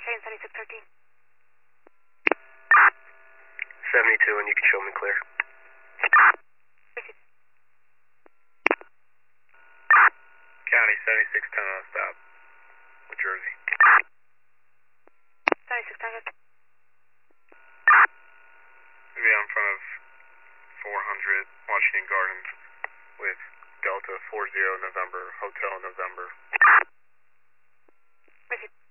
Cheyenne 7613. 72, and you can show me clear. County 7610 on stop. New Jersey. 7610. Maybe I'm in front of 400 Washington Gardens with Delta 40 November, Hotel November. Receive.